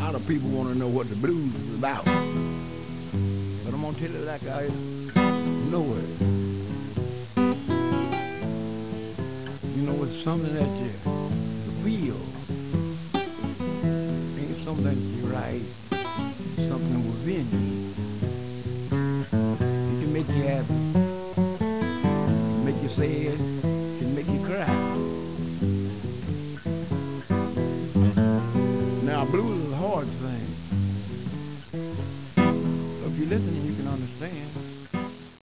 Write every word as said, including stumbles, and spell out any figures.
lot of people want to know what the blues is about. But I'm going to tell you like I know it. You know, it's something that you, you feel. Ain't something that you write. Something within you. It can make you happy. It can make you sad. It can make you cry. Now, blues is a hard thing. So if you listen, you can understand.